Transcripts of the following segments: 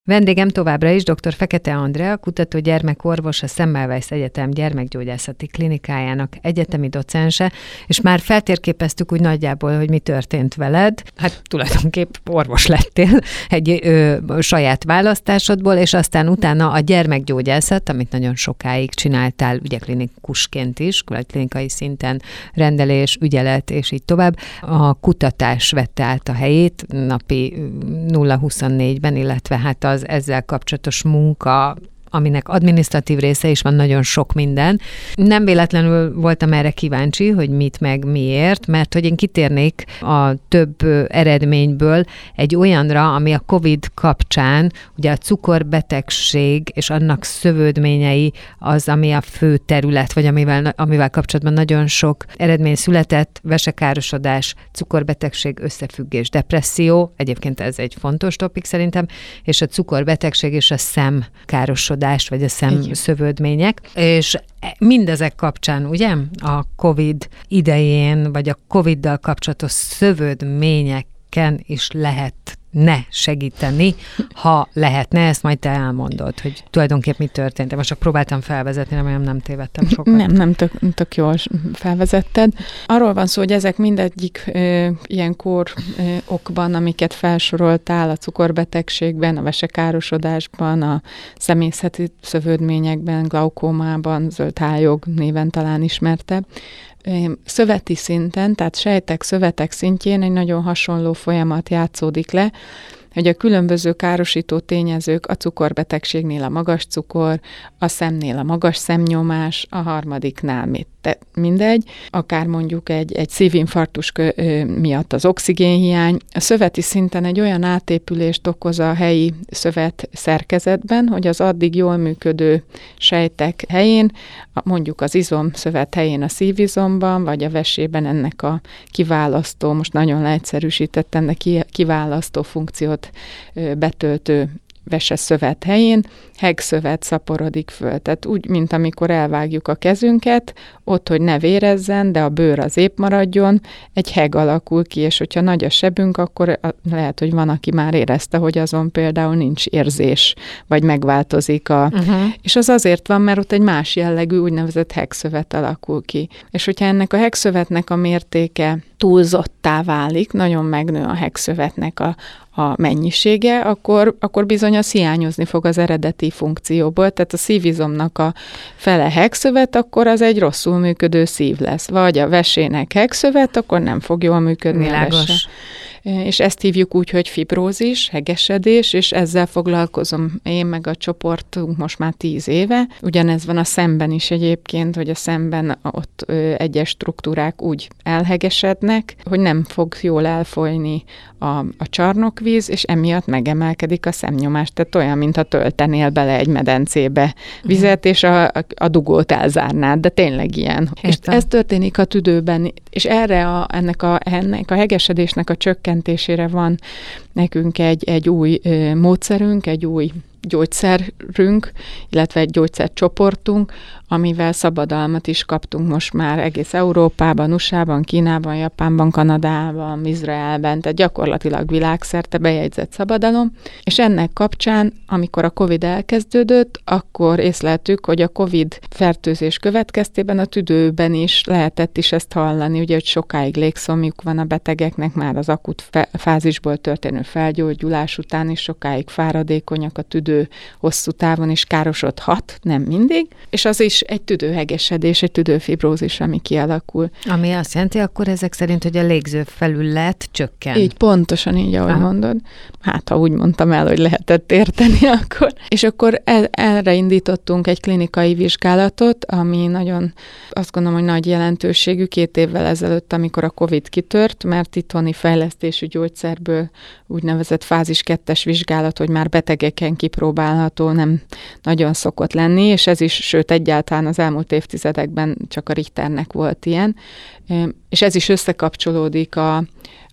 Vendégem továbbra is dr. Fekete Andrea, kutató gyermekorvos, a Semmelweis Egyetem gyermekgyógyászati klinikájának egyetemi docense, és már feltérképeztük úgy nagyjából, hogy mi történt veled. Hát tulajdonképp orvos lettél egy saját választásodból, és aztán utána a gyermekgyógyászat, amit nagyon sokáig csináltál, ugye klinikusként is, klinikai szinten rendelés, ügyelet, és így tovább. A kutatás vette át a helyét napi 0-24-ben, illetve hát az ezzel kapcsolatos munka, aminek adminisztratív része is van, nagyon sok minden. Nem véletlenül voltam erre kíváncsi, hogy mit meg miért, mert hogy én kitérnék a több eredményből egy olyanra, ami a COVID kapcsán, ugye a cukorbetegség és annak szövődményei az, ami a fő terület, vagy amivel kapcsolatban nagyon sok eredmény született, vesekárosodás, cukorbetegség, összefüggés, depresszió, egyébként ez egy fontos topik szerintem, és a cukorbetegség és a szemkárosodás, vagy a szemszövődmények, és mindezek kapcsán, ugye, a COVID idején, vagy a COVID-dal kapcsolatos szövődményeken is lehetne segíteni, ha lehetne, ezt majd te elmondod, hogy tulajdonképp mi történt. Most csak próbáltam felvezetni, remélem nem tévedtem sokat. Nem, tök jól felvezetted. Arról van szó, hogy ezek mindegyik ilyen okban, amiket felsoroltál, a cukorbetegségben, a vesekárosodásban, a szemészeti szövődményekben, glaukómában, zöldhályog néven talán ismertebb, szöveti szinten, tehát sejtek, szövetek szintjén egy nagyon hasonló folyamat játszódik le, hogy a különböző károsító tényezők, a cukorbetegségnél a magas cukor, a szemnél a magas szemnyomás, a harmadiknál mindegy, akár mondjuk egy szívinfarktus miatt az oxigénhiány. A szöveti szinten egy olyan átépülést okoz a helyi szövet szerkezetben, hogy az addig jól működő sejtek helyén, mondjuk az izomszövet helyén a szívizomban, vagy a vesében ennek a kiválasztó, most nagyon leegyszerűsítettem, de kiválasztó funkciót betöltő veseszövet helyén hegszövet szaporodik föl. Tehát úgy, mint amikor elvágjuk a kezünket, ott, hogy ne vérezzen, de a bőr az épp maradjon, egy heg alakul ki, és hogyha nagy a sebünk, akkor lehet, hogy van, aki már érezte, hogy azon például nincs érzés, vagy megváltozik És az azért van, mert ott egy más jellegű úgynevezett hegszövet alakul ki. És hogyha ennek a hegszövetnek a mértéke túlzottá válik, nagyon megnő a hegszövetnek a mennyisége, akkor bizony az hiányozni fog az eredeti funkcióból. Tehát a szívizomnak a fele hegszövet, akkor az egy rosszul működő szív lesz. Vagy a vesének hegszövet, akkor nem fog jól működni a vese. És ezt hívjuk úgy, hogy fibrózis, hegesedés, és ezzel foglalkozom én meg a csoportunk most már 10 éve. Ugyanez van a szemben is egyébként, hogy a szemben ott egyes struktúrák úgy elhegesednek, hogy nem fog jól elfolyni a csarnokvíz, és emiatt megemelkedik a szemnyomás. Tehát olyan, mintha töltenél bele egy medencébe vizet, és a dugót elzárnád, de tényleg ilyen. És ez történik a tüdőben, és ennek a hegesedésnek a csökkentésére van nekünk egy új módszerünk, egy új gyógyszerünk, illetve egy gyógyszercsoportunk, amivel szabadalmat is kaptunk most már egész Európában, USA-ban, Kínában, Japánban, Kanadában, Izraelben, tehát gyakorlatilag világszerte bejegyzett szabadalom, és ennek kapcsán, amikor a COVID elkezdődött, akkor észleltük, hogy a COVID fertőzés következtében a tüdőben is lehetett is ezt hallani, ugye, hogy sokáig légszomjuk van a betegeknek, már az akut fázisból történő felgyógyulás után is sokáig fáradékonyak a tüdő hosszú távon is károsodhat, nem mindig, és az is egy tüdőhegesedés, egy tüdőfibrózis, ami kialakul. Ami azt jelenti akkor ezek szerint, hogy a légzőfelület csökken. Így, pontosan így, ahogy mondod. Hát, ha úgy mondtam el, hogy lehetett érteni, akkor. És akkor erre indítottunk egy klinikai vizsgálatot, ami nagyon, azt gondolom, hogy nagy jelentőségű 2 évvel ezelőtt, amikor a COVID kitört, mert itthoni fejlesztésű gyógyszerből úgynevezett fázis 2-es vizsgálat, hogy már betegeken kipróbálható, nem nagyon szokott lenni, és ez is, sőt egyáltalán az elmúlt évtizedekben csak a Richternek volt ilyen, és ez is összekapcsolódik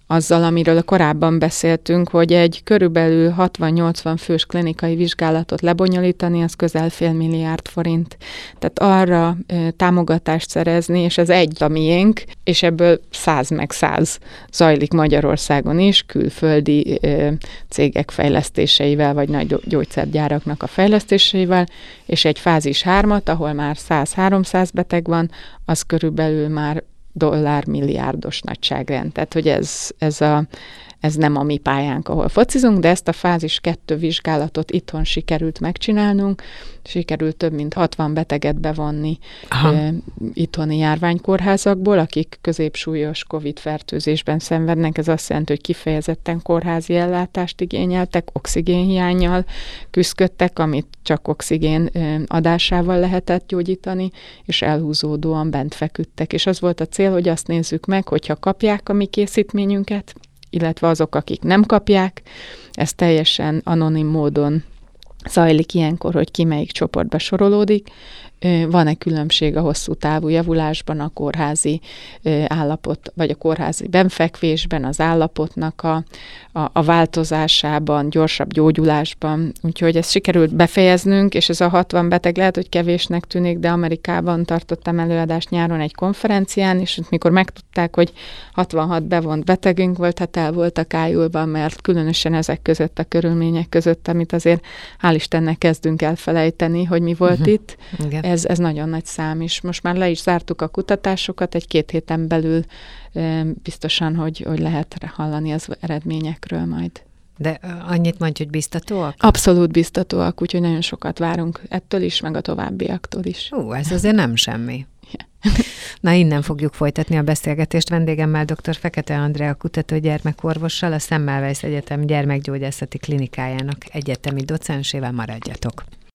azzal, amiről korábban beszéltünk, hogy egy körülbelül 60-80 fős klinikai vizsgálatot lebonyolítani, az közel $500 millió forint. Tehát arra támogatást szerezni, és ez egy a miénk, és ebből 100 meg 100 zajlik Magyarországon is, külföldi cégek fejlesztéseivel, vagy nagy gyógyszergyáraknak a fejlesztéseivel, és egy fázis 3-at, ahol már 100-300 beteg van, az körülbelül már $1 milliárdos nagyságrend. Tehát, hogy ez nem a mi pályánk, ahol focizunk, de ezt a fázis 2 vizsgálatot itthon sikerült megcsinálnunk, sikerült több mint 60 beteget bevonni itthoni járványkórházakból, akik középsúlyos COVID-fertőzésben szenvednek. Ez azt jelenti, hogy kifejezetten kórházi ellátást igényeltek, oxigénhiánnyal küzdöttek, amit csak oxigén adásával lehetett gyógyítani, és elhúzódóan bent feküdtek. És az volt a cél, hogy azt nézzük meg, hogyha kapják a mi készítményünket, illetve azok, akik nem kapják, ez teljesen anonim módon zajlik ilyenkor, hogy ki melyik csoportba sorolódik. Van-e különbség a hosszú távú javulásban, a kórházi állapot, vagy a kórházi benfekvésben, az állapotnak a változásában, gyorsabb gyógyulásban. Úgyhogy ezt sikerült befejeznünk, és ez a 60 beteg lehet, hogy kevésnek tűnik, de Amerikában tartottam előadást nyáron egy konferencián, és mikor megtudták, hogy 66 bevont betegünk volt, hát el voltak ájulva, mert különösen ezek között, a körülmények között, amit azért hál' Istennek kezdünk elfelejteni, hogy mi volt itt. Igen. Ez nagyon nagy szám, és most már le is zártuk a kutatásokat, 1-2 héten belül biztosan, hogy lehet hallani az eredményekről majd. De annyit mondj, hogy biztatóak? Abszolút biztatóak, úgyhogy nagyon sokat várunk ettől is, meg a továbbiaktól is. Ez azért nem semmi. Na, innen fogjuk folytatni a beszélgetést vendégemmel, dr. Fekete Andrea kutató gyermekorvossal, a Semmelweis Egyetem gyermekgyógyászati klinikájának egyetemi docensével. Maradjatok!